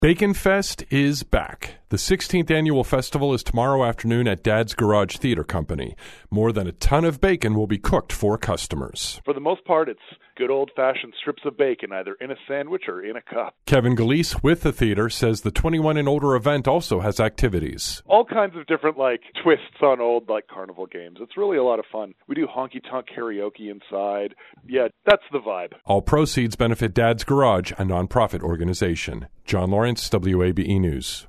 Bacon Fest is back. The 16th annual festival is tomorrow afternoon at Dad's Garage Theater Company. More than a ton of bacon will be cooked for customers. For the most part, it's good old-fashioned strips of bacon, either in a sandwich or in a cup. Kevin Galise with the theater says the 21 and older event also has activities. All kinds of different, twists on old, carnival games. It's really a lot of fun. We do honky-tonk karaoke inside. Yeah, that's the vibe. All proceeds benefit Dad's Garage, a nonprofit organization. John Lawrence, WABE News.